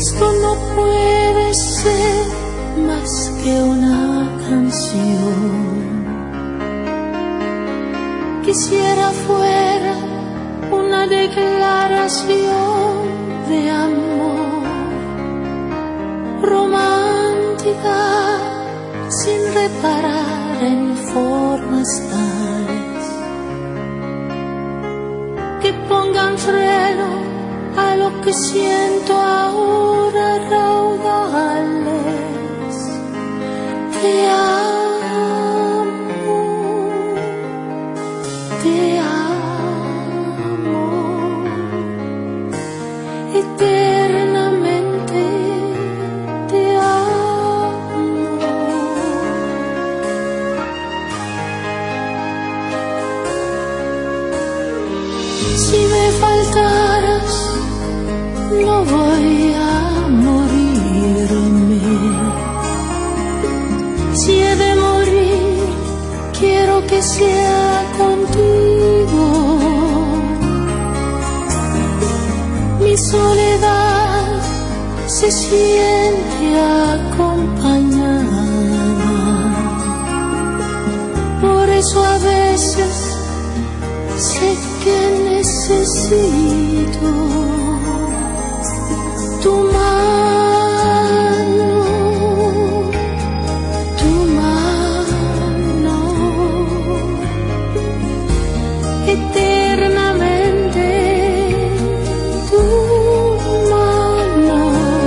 Esto no puede ser más que una canción. Quisiera fuera una declaración de amor romántica, sin reparar en formas tales que pongan freno a lo que siento ahora, raudales. Te amo, te amo, eternamente te amo. Si me faltaras, no voy a morirme. Si he de morir, quiero que sea contigo. Mi soledad se siente acompañada. Por eso a veces sé que necesito tu mano, eternamente tu mano.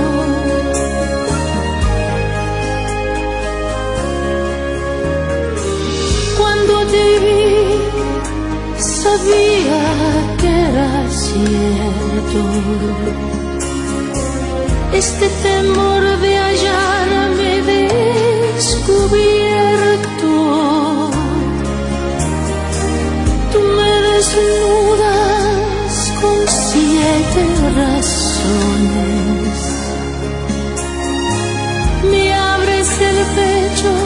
Cuando te vi, sabía que era cierto. Este temor de hallarme descubierto, tú me desnudas con 7 razones, me abres el pecho